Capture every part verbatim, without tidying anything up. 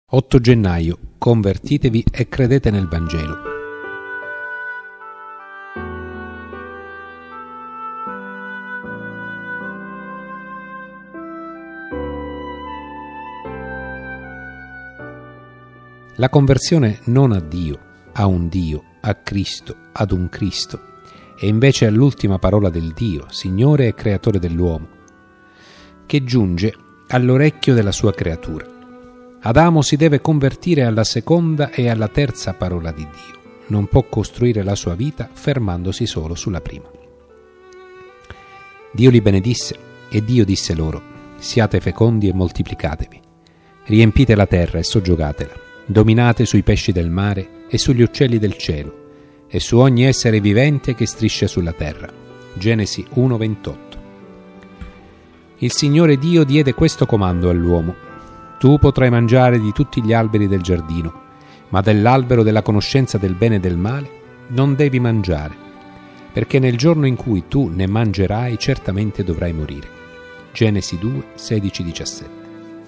otto gennaio. Convertitevi e credete nel Vangelo. La conversione non a Dio, a un Dio, a Cristo, ad un Cristo, e invece all'ultima parola del Dio, Signore e Creatore dell'uomo, che giunge all'orecchio della sua creatura. Adamo si deve convertire alla seconda e alla terza parola di Dio. Non può costruire la sua vita fermandosi solo sulla prima. Dio li benedisse e Dio disse loro: siate fecondi e moltiplicatevi, riempite la terra e soggiogatela, dominate sui pesci del mare e sugli uccelli del cielo e su ogni essere vivente che striscia sulla terra. Genesi uno ventotto. Il Signore Dio diede questo comando all'uomo: tu potrai mangiare di tutti gli alberi del giardino, ma dell'albero della conoscenza del bene e del male non devi mangiare, perché nel giorno in cui tu ne mangerai certamente dovrai morire. Genesi due sedici diciassette.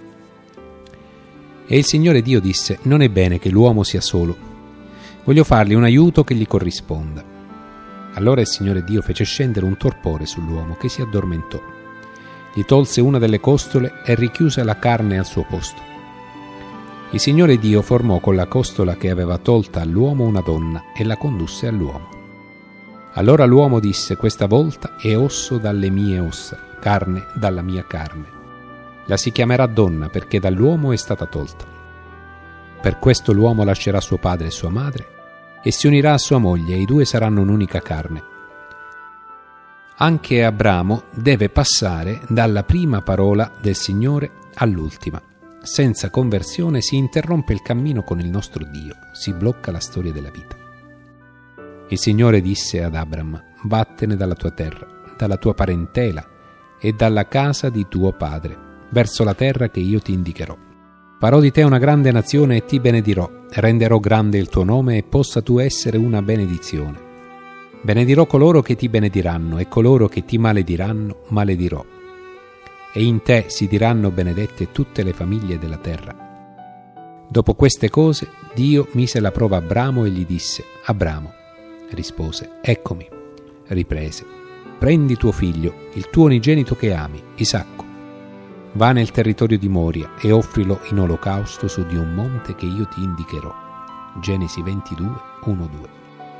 E il Signore Dio disse: non è bene che l'uomo sia solo, voglio fargli un aiuto che gli corrisponda. Allora il Signore Dio fece scendere un torpore sull'uomo, che si addormentò. Gli tolse una delle costole e richiuse la carne al suo posto. Il Signore Dio formò con la costola che aveva tolta all'uomo una donna e la condusse all'uomo. Allora l'uomo disse: questa volta è osso dalle mie ossa, carne dalla mia carne. La si chiamerà donna perché dall'uomo è stata tolta. Per questo l'uomo lascerà suo padre e sua madre e si unirà a sua moglie e i due saranno un'unica carne. Anche Abramo deve passare dalla prima parola del Signore all'ultima. Senza conversione si interrompe il cammino con il nostro Dio, si blocca la storia della vita. Il Signore disse ad Abram: vattene dalla tua terra, dalla tua parentela e dalla casa di tuo padre, verso la terra che io ti indicherò. Farò di te una grande nazione e ti benedirò, renderò grande il tuo nome e possa tu essere una benedizione. Benedirò coloro che ti benediranno e coloro che ti malediranno maledirò. E in te si diranno benedette tutte le famiglie della terra. Dopo queste cose Dio mise alla prova Abramo e gli disse: Abramo. Rispose: eccomi. Riprese: prendi tuo figlio, il tuo unigenito che ami, Isacco. Va nel territorio di Moria e offrilo in olocausto su di un monte che io ti indicherò. Genesi ventidue uno due.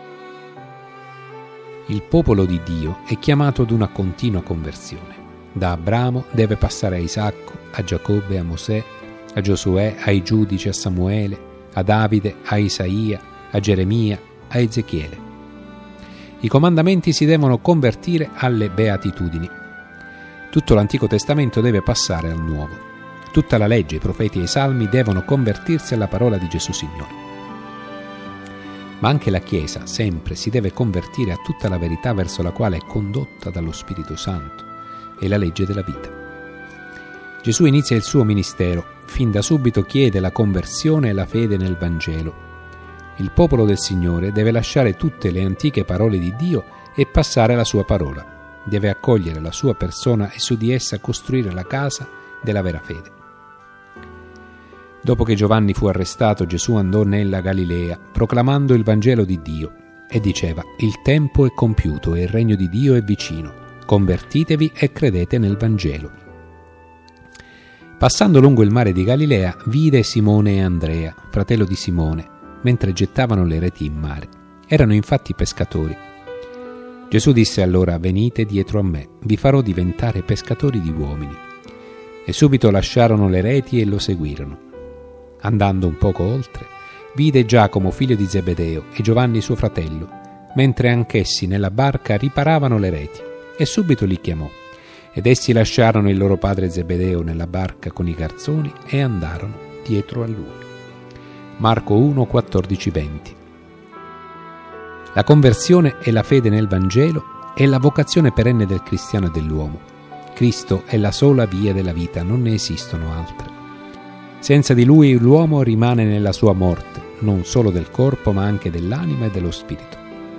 Il popolo di Dio è chiamato ad una continua conversione. Da Abramo deve passare a Isacco, a Giacobbe, a Mosè, a Giosuè, ai giudici, a Samuele, a Davide, a Isaia, a Geremia, a Ezechiele. I comandamenti si devono convertire alle beatitudini. Tutto l'Antico Testamento deve passare al Nuovo. Tutta la legge, i profeti e i salmi devono convertirsi alla parola di Gesù Signore. Ma anche la Chiesa sempre si deve convertire a tutta la verità verso la quale è condotta dallo Spirito Santo e la legge della vita. Gesù inizia il suo ministero, fin da subito chiede la conversione e la fede nel Vangelo. Il popolo del Signore deve lasciare tutte le antiche parole di Dio e passare alla sua parola. Deve accogliere la sua persona e su di essa costruire la casa della vera fede. Dopo che Giovanni fu arrestato, Gesù andò nella Galilea, proclamando il Vangelo di Dio, e diceva: il tempo è compiuto e il regno di Dio è vicino. Convertitevi e credete nel Vangelo. Passando lungo il mare di Galilea, vide Simone e Andrea, fratello di Simone, mentre gettavano le reti in mare. Erano infatti pescatori. Gesù disse allora: venite dietro a me, vi farò diventare pescatori di uomini. E subito lasciarono le reti e lo seguirono. Andando un poco oltre, vide Giacomo figlio di Zebedeo e Giovanni suo fratello, mentre anch'essi nella barca riparavano le reti, e subito li chiamò. Ed essi lasciarono il loro padre Zebedeo nella barca con i garzoni e andarono dietro a lui. Marco uno quattordici venti. La conversione e la fede nel Vangelo è la vocazione perenne del cristiano e dell'uomo. Cristo è la sola via della vita, non ne esistono altre. Senza di Lui l'uomo rimane nella sua morte, non solo del corpo ma anche dell'anima e dello spirito.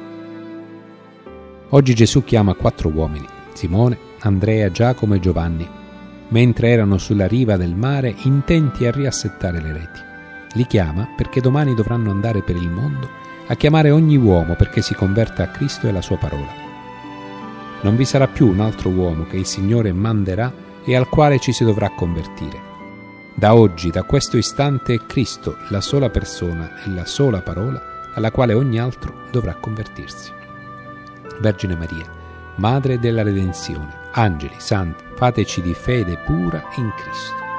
Oggi Gesù chiama quattro uomini: Simone, Andrea, Giacomo e Giovanni, mentre erano sulla riva del mare intenti a riassettare le reti. Li chiama perché domani dovranno andare per il mondo a chiamare ogni uomo perché si converta a Cristo e alla sua parola. Non vi sarà più un altro uomo che il Signore manderà e al quale ci si dovrà convertire. Da oggi, da questo istante, è Cristo la sola persona e la sola parola alla quale ogni altro dovrà convertirsi. Vergine Maria, Madre della Redenzione, angeli, santi, fateci di fede pura in Cristo.